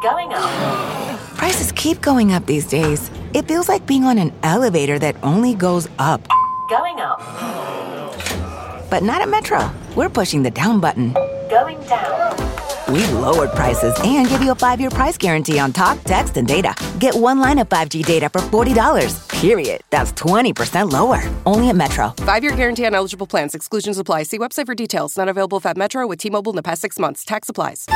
Going up. Prices keep going up these days. It feels like being on an elevator that only goes up. Going up. But not at Metro. We're pushing the down button. Going down. We've lowered prices and give you a 5-year price guarantee on talk, text, and data. Get one line of 5G data for $40, period. That's 20% lower. Only at Metro. 5-year guarantee on eligible plans. Exclusions apply. See website for details. Not available at Metro with T-Mobile in the past 6 months. Tax applies.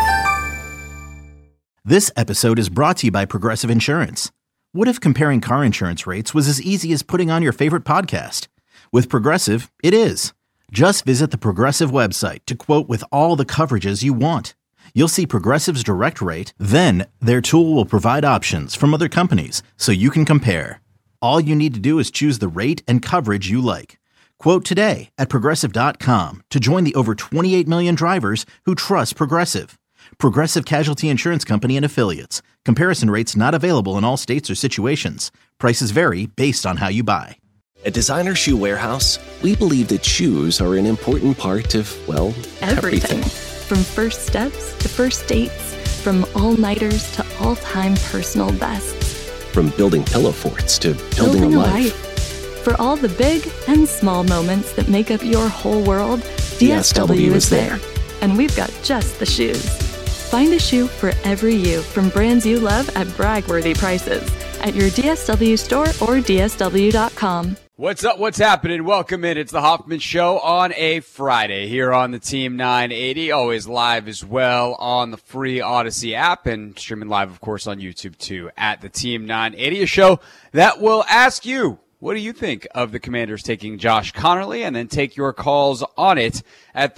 This episode is brought to you by Progressive Insurance. What if comparing car insurance rates was as easy as putting on your favorite podcast? With Progressive, it is. Just visit the Progressive website to quote with all the coverages you want. You'll see Progressive's direct rate, then their tool will provide options from other companies so you can compare. All you need to do is choose the rate and coverage you like. Quote today at Progressive.com to join the over 28 million drivers who trust Progressive. Progressive Casualty Insurance Company and Affiliates. Comparison rates not available in all states or situations. Prices vary based on how you buy. At Designer Shoe Warehouse, we believe that shoes are an important part of, well, everything. From first steps to first dates, from all-nighters to all-time personal bests. From building pillow forts to building a life. For all the big and small moments that make up your whole world, DSW is there. And we've got just the shoes. Find a shoe for every you from brands you love at brag-worthy prices at your DSW store or DSW.com. What's up? What's happening? Welcome in. It's the Hoffman Show on a Friday here on the Team 980. Always live as well on the free Odyssey app and streaming live, of course, on YouTube too at the Team 980. A show that will ask you, what do you think of the Commanders taking Josh Conerly? And then take your calls on it at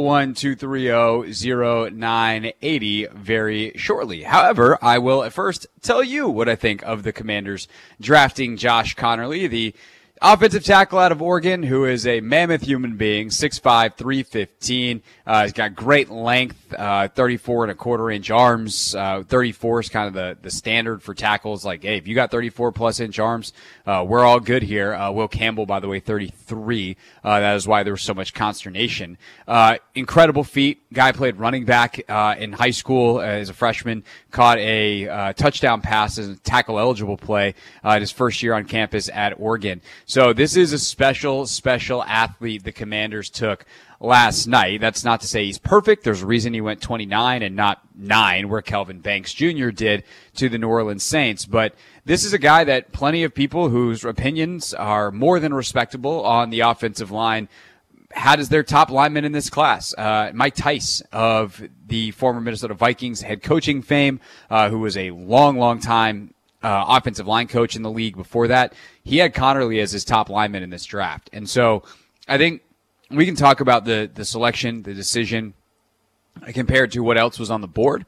301-230-0980 very shortly. However, I will at first tell you what I think of the Commanders drafting Josh Conerly, the offensive tackle out of Oregon, who is a mammoth human being, 6'5", 315. He's got great length, 34 and a quarter inch arms. 34 is kind of the standard for tackles. Like, hey, if you got 34 plus inch arms, we're all good here. Will Campbell, by the way, 33. That is why there was so much consternation. Incredible feat. Guy played running back in high school as a freshman, caught a touchdown pass as a tackle eligible play in his first year on campus at Oregon. So this is a special athlete the Commanders took last night. That's not to say he's perfect. There's a reason he went 29 and not 9, where Kelvin Banks Jr. did to the New Orleans Saints. But this is a guy that plenty of people whose opinions are more than respectable on the offensive line had as their top lineman in this class. Mike Tice of the former Minnesota Vikings head coaching fame, who was a long time offensive line coach in the league before that. He had Conerly as his top lineman in this draft. And so I think we can talk about the selection, the decision, compared to what else was on the board.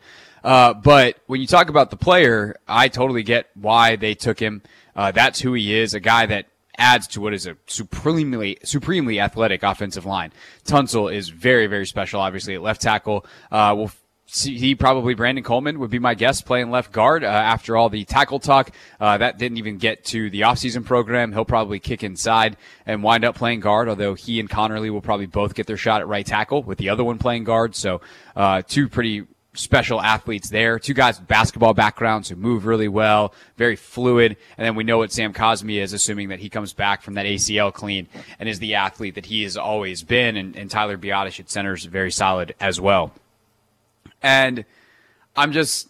But when you talk about the player, I totally get why they took him. That's who he is, a guy that adds to what is a supremely athletic offensive line. Tunsil is very, very special, obviously, at left tackle. We'll see probably Brandon Coleman would be my guess playing left guard after all the tackle talk. That didn't even get to the offseason program. He'll probably kick inside and wind up playing guard, although he and Conerly will probably both get their shot at right tackle with the other one playing guard. So two pretty special athletes there. Two guys with basketball backgrounds who move really well, very fluid. And then we know what Sam Cosmi is, assuming that he comes back from that ACL clean and is the athlete that he has always been. And Tyler Biadasz at center is very solid as well. And I'm just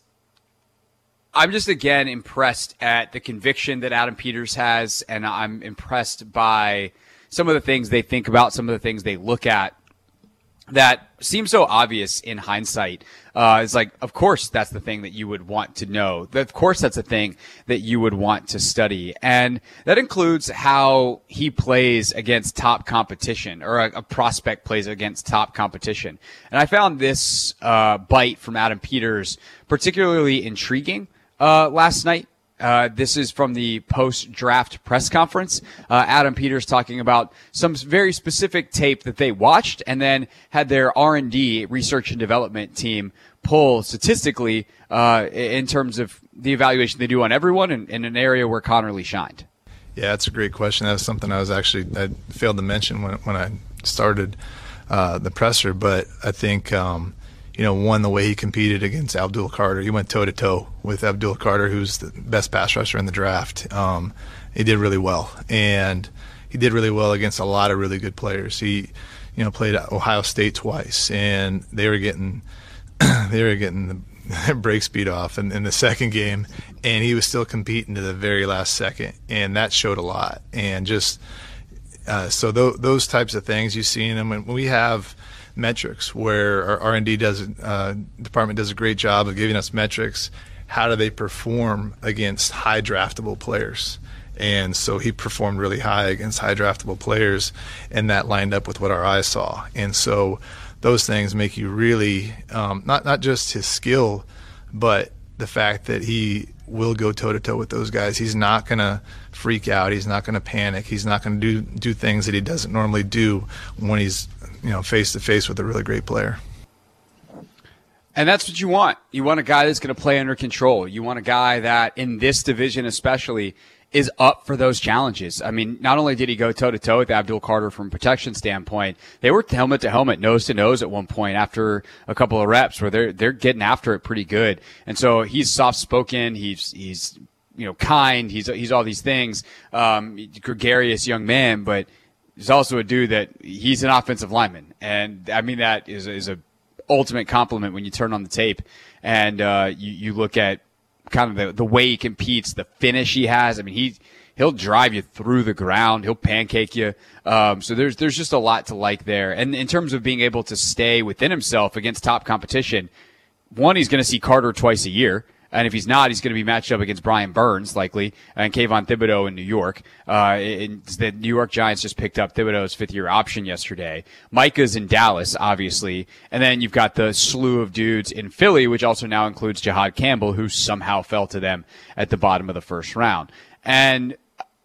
again impressed at the conviction that Adam Peters has, and I'm impressed by some of the things they think about, some of the things they look at that seem so obvious in hindsight. It's like, of course, that's the thing that you would want to know. Of course, that's the thing that you would want to study. And that includes how he plays against top competition, or a prospect plays against top competition. And I found this bite from Adam Peters particularly intriguing last night. This is from the post-draft press conference. Adam Peters talking about some very specific tape that they watched and then had their R&D, research and development team, pull statistically in terms of the evaluation they do on everyone in an area where Conerly shined. Yeah, that's a great question. That's something I failed to mention when I started the presser. But I think one, the way he competed against Abdul Carter. He went toe-to-toe with Abdul Carter, who's the best pass rusher in the draft. He did really well, and he did really well against a lot of really good players. He, played at Ohio State twice, and they were getting the break speed off in the second game, and he was still competing to the very last second, and that showed a lot. And just so those types of things you see in them. When we have metrics where our R&D department does a great job of giving us metrics, how do they perform against high draftable players? And so he performed really high against high draftable players, and that lined up with what our eyes saw. And so those things make you really not just his skill, but the fact that he will go toe-to-toe with those guys. He's not going to freak out. He's not going to panic. He's not going to do things that he doesn't normally do when he's face-to-face with a really great player. And that's what you want. You want a guy that's going to play under control. You want a guy that, in this division especially, is up for those challenges. I mean, not only did he go toe-to-toe with Abdul Carter from a protection standpoint, they were helmet-to-helmet, nose-to-nose at one point after a couple of reps where they're getting after it pretty good. And so he's soft-spoken, he's kind, he's all these things, gregarious young man, but he's also a dude that he's an offensive lineman. And I mean, that is a ultimate compliment when you turn on the tape and you look at kind of the way he competes, the finish he has. I mean, he'll drive you through the ground. He'll pancake you. So there's just a lot to like there. And in terms of being able to stay within himself against top competition, one, he's going to see Carter twice a year. And if he's not, he's going to be matched up against Brian Burns, likely, and Kayvon Thibodeau in New York. The New York Giants just picked up Thibodeau's fifth-year option yesterday. Micah's in Dallas, obviously. And then you've got the slew of dudes in Philly, which also now includes Jihad Campbell, who somehow fell to them at the bottom of the first round. And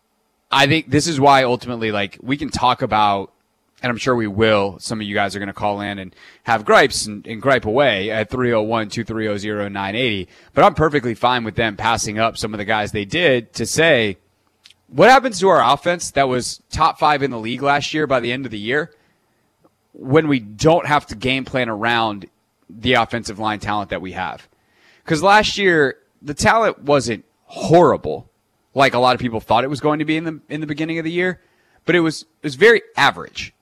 I think this is why, ultimately, we can talk about, and I'm sure we will, some of you guys are going to call in and have gripes and gripe away at 301-230-0980. But I'm perfectly fine with them passing up some of the guys they did to say, what happens to our offense that was top 5 in the league last year by the end of the year when we don't have to game plan around the offensive line talent that we have? Because last year, the talent wasn't horrible like a lot of people thought it was going to be in the beginning of the year, but it was very average.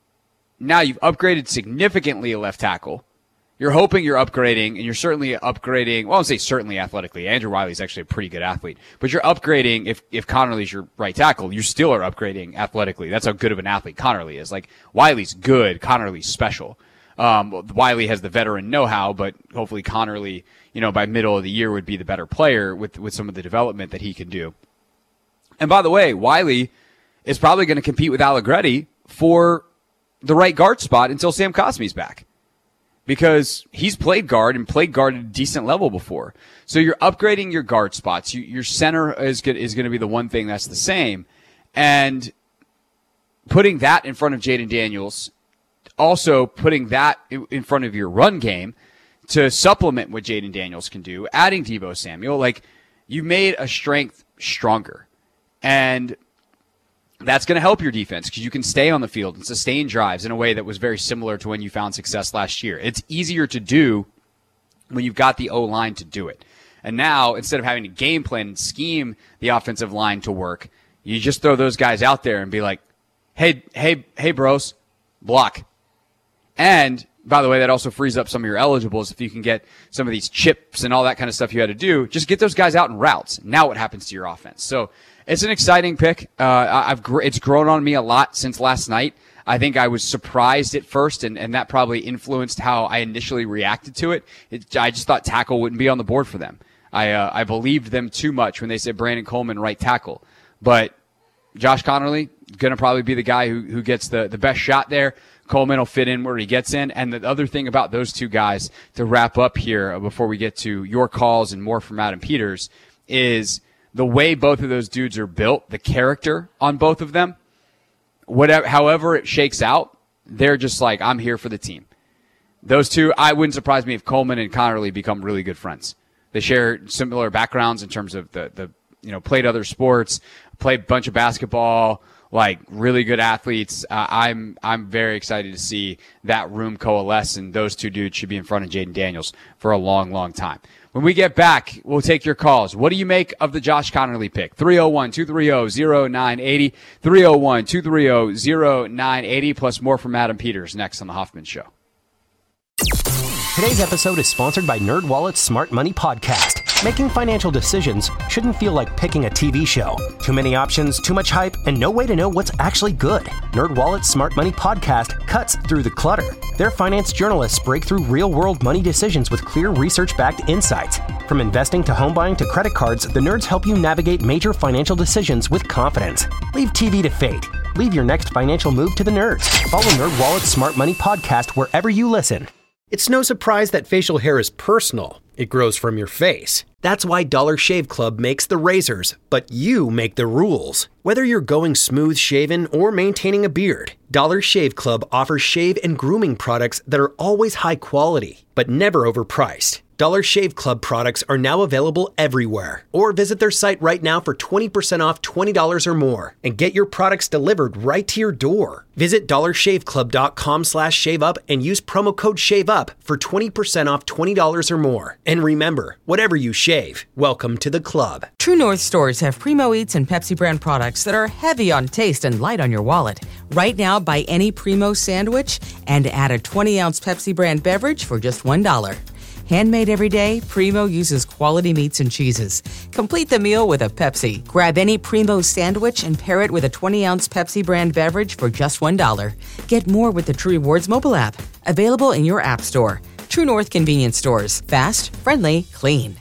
Now you've upgraded significantly at left tackle. You're hoping you're upgrading, and you're certainly upgrading. Well, I won't say certainly athletically. Andrew Wiley's actually a pretty good athlete. But you're upgrading if Connerly's your right tackle. You still are upgrading athletically. That's how good of an athlete Connerly is. Wiley's good. Connerly's special. Wiley has the veteran know-how, but hopefully Connerly, by middle of the year would be the better player with some of the development that he can do. And by the way, Wiley is probably going to compete with Allegretti for the right guard spot until Sam Cosmi's back, because he's played guard at a decent level before. So you're upgrading your guard spots. Your center is going to be the one thing that's the same, and putting that in front of Jaden Daniels, also putting that in front of your run game to supplement what Jaden Daniels can do, adding Deebo Samuel, you made a strength stronger, and that's going to help your defense because you can stay on the field and sustain drives in a way that was very similar to when you found success last year. It's easier to do when you've got the O-line to do it. And now, instead of having to game plan and scheme the offensive line to work, you just throw those guys out there and be like, hey, bros, block. And, by the way, that also frees up some of your eligibles if you can get some of these chips and all that kind of stuff you had to do. Just get those guys out in routes. Now what happens to your offense? So it's an exciting pick. It's grown on me a lot since last night. I think I was surprised at first, and that probably influenced how I initially reacted to it. I just thought tackle wouldn't be on the board for them. I believed them too much when they said Brandon Coleman right tackle. But Josh Connerly, going to probably be the guy who gets the best shot there. Coleman will fit in where he gets in. And the other thing about those two guys, to wrap up here before we get to your calls and more from Adam Peters, is the way both of those dudes are built, the character on both of them, however it shakes out, they're just like, I'm here for the team. Those two, I wouldn't surprise me if Coleman and Connerly become really good friends. They share similar backgrounds in terms of the played other sports, played a bunch of basketball, like really good athletes. I'm very excited to see that room coalesce, and those two dudes should be in front of Jaden Daniels for a long, long time. When we get back, we'll take your calls. What do you make of the Josh Conerly pick? 301-230-0980, 301-230-0980, plus more from Adam Peters next on The Hoffman Show. Today's episode is sponsored by NerdWallet's Smart Money Podcast. Making financial decisions shouldn't feel like picking a TV show. Too many options, too much hype, and no way to know what's actually good. NerdWallet's Smart Money Podcast cuts through the clutter. Their finance journalists break through real-world money decisions with clear research-backed insights. From investing to home buying to credit cards, the nerds help you navigate major financial decisions with confidence. Leave TV to fate. Leave your next financial move to the nerds. Follow NerdWallet's Smart Money Podcast wherever you listen. It's no surprise that facial hair is personal. It grows from your face. That's why Dollar Shave Club makes the razors, but you make the rules. Whether you're going smooth shaven or maintaining a beard, Dollar Shave Club offers shave and grooming products that are always high quality, but never overpriced. Dollar Shave Club products are now available everywhere. Or visit their site right now for 20% off $20 or more and get your products delivered right to your door. Visit dollarshaveclub.com/shaveup and use promo code SHAVEUP for 20% off $20 or more. And remember, whatever you shave, welcome to the club. True North stores have Primo Eats and Pepsi brand products that are heavy on taste and light on your wallet. Right now, buy any Primo sandwich and add a 20-ounce Pepsi brand beverage for just $1. Handmade every day, Primo uses quality meats and cheeses. Complete the meal with a Pepsi. Grab any Primo sandwich and pair it with a 20-ounce Pepsi brand beverage for just $1. Get more with the True Rewards mobile app. Available in your app store. True North convenience stores. Fast, friendly, clean.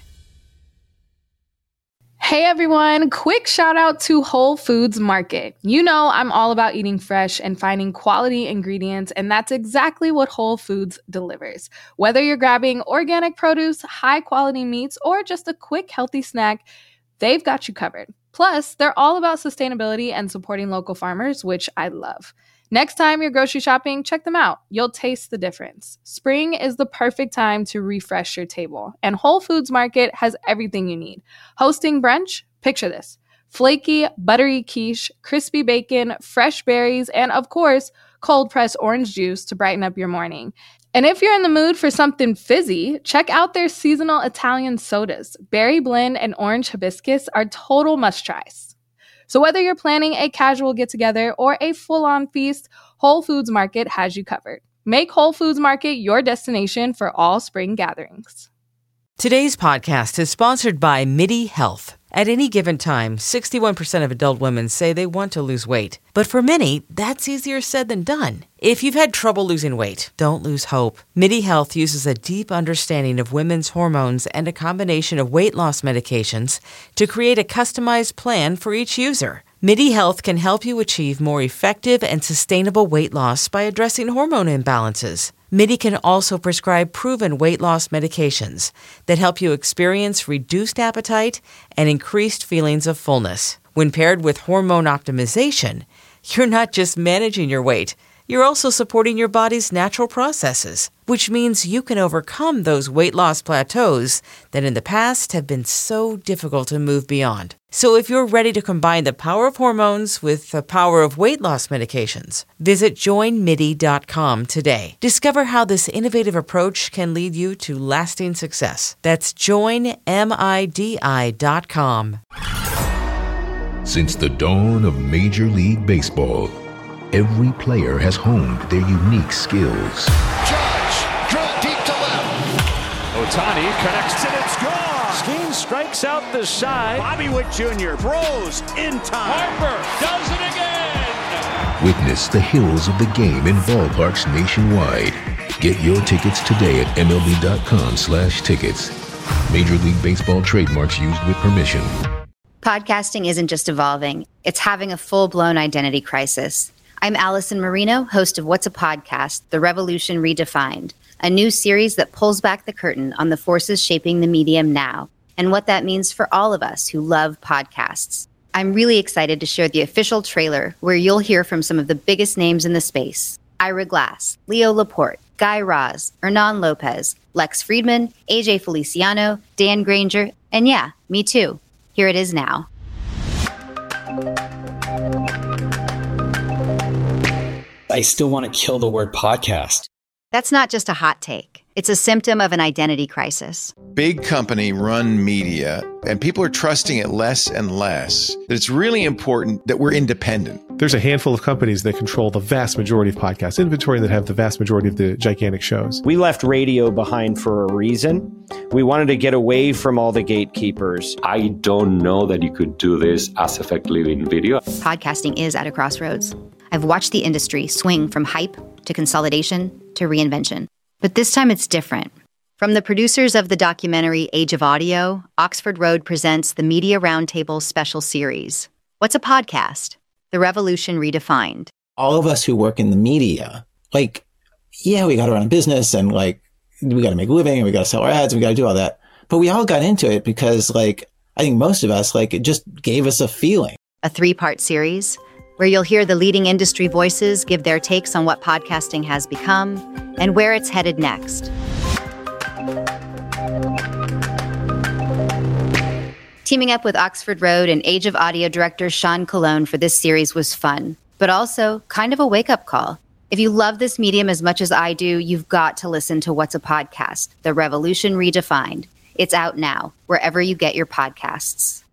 Hey everyone, quick shout out to Whole Foods Market. You know I'm all about eating fresh and finding quality ingredients, and that's exactly what Whole Foods delivers. Whether you're grabbing organic produce, high quality meats, or just a quick healthy snack, they've got you covered. Plus, they're all about sustainability and supporting local farmers, which I love. Next time you're grocery shopping, check them out. You'll taste the difference. Spring is the perfect time to refresh your table, and Whole Foods Market has everything you need. Hosting brunch? Picture this. Flaky, buttery quiche, crispy bacon, fresh berries, and of course, cold-pressed orange juice to brighten up your morning. And if you're in the mood for something fizzy, check out their seasonal Italian sodas. Berry blend and orange hibiscus are total must-tries. So whether you're planning a casual get-together or a full-on feast, Whole Foods Market has you covered. Make Whole Foods Market your destination for all spring gatherings. Today's podcast is sponsored by MIDI Health. At any given time, 61% of adult women say they want to lose weight. But for many, that's easier said than done. If you've had trouble losing weight, don't lose hope. MIDI Health uses a deep understanding of women's hormones and a combination of weight loss medications to create a customized plan for each user. MIDI Health can help you achieve more effective and sustainable weight loss by addressing hormone imbalances. MIDI can also prescribe proven weight loss medications that help you experience reduced appetite and increased feelings of fullness. When paired with hormone optimization, you're not just managing your weight, you're also supporting your body's natural processes, which means you can overcome those weight loss plateaus that in the past have been so difficult to move beyond. So if you're ready to combine the power of hormones with the power of weight loss medications, visit joinmidi.com today. Discover how this innovative approach can lead you to lasting success. That's joinmidi.com. Since the dawn of Major League Baseball, every player has honed their unique skills. Judge, drill deep to left. Ohtani connects and it's gone. Skeen strikes out the side. Bobby Witt Jr. throws in time. Harper does it again. Witness the heroes of the game in ballparks nationwide. Get your tickets today at MLB.com/tickets. Major League Baseball trademarks used with permission. Podcasting isn't just evolving, it's having a full-blown identity crisis. I'm Allison Marino, host of What's a Podcast? The Revolution Redefined, a new series that pulls back the curtain on the forces shaping the medium now and what that means for all of us who love podcasts. I'm really excited to share the official trailer where you'll hear from some of the biggest names in the space. Ira Glass, Leo Laporte, Guy Raz, Hernan Lopez, Lex Friedman, AJ Feliciano, Dan Granger, and yeah, me too. Here it is now. I still want to kill the word podcast. That's not just a hot take. It's a symptom of an identity crisis. Big company run media, and people are trusting it less and less. That it's really important that we're independent. There's a handful of companies that control the vast majority of podcast inventory and that have the vast majority of the gigantic shows. We left radio behind for a reason. We wanted to get away from all the gatekeepers. I don't know that you could do this as effectively in video. Podcasting is at a crossroads. I've watched the industry swing from hype to consolidation to reinvention. But this time it's different. From the producers of the documentary Age of Audio, Oxford Road presents the Media Roundtable special series. What's a podcast? The Revolution Redefined. All of us who work in the media, we got to run a business and we got to make a living and we got to sell our ads and we got to do all that. But we all got into it because I think most of us, it just gave us a feeling. A 3-part series where you'll hear the leading industry voices give their takes on what podcasting has become and where it's headed next. Teaming up with Oxford Road and Age of Audio director Sean Colon for this series was fun, but also kind of a wake-up call. If you love this medium as much as I do, you've got to listen to What's a Podcast? The Revolution Redefined. It's out now, wherever you get your podcasts.